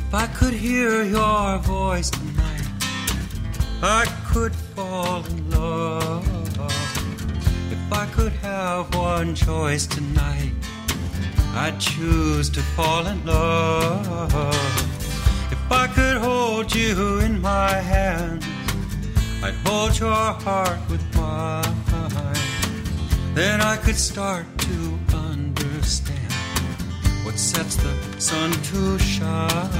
If I could hear your voice tonight, I could fall in love. If I could have one choice tonight, I'd choose to fall in love. If I could hold you in my hands, I'd hold your heart with mine. Then I could start to understand what sets the sun to shine.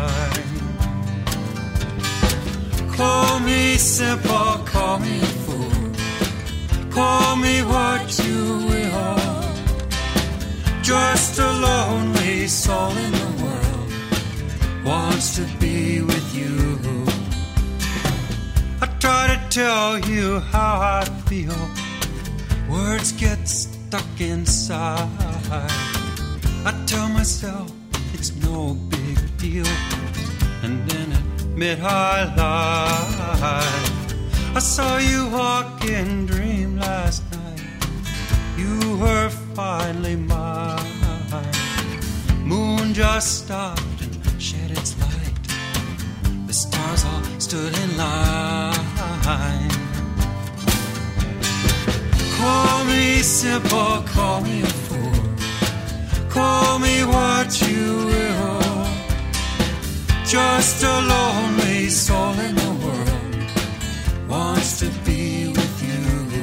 Call me simple, call me a fool, call me what you will. Just a lonely soul in the world wants to be with you. I try to tell you how I feel, words get stuck inside. I tell myself it's no big deal, and then admit I lied. I saw you walk in dream last night, you were finally mine. Moon just stopped and shed its light, the stars all stood in line. Call me simple, call me a fool, call me what you will. Just a lonely soul in the world wants to be with you.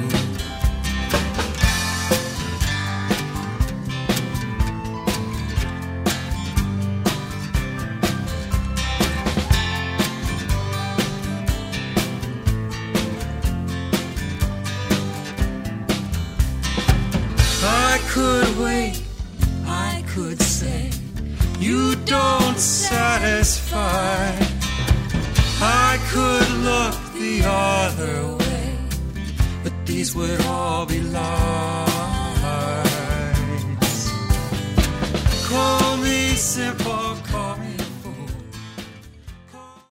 I could wait, I could say, you don't satisfy. I could look the other way, but these would all be lies.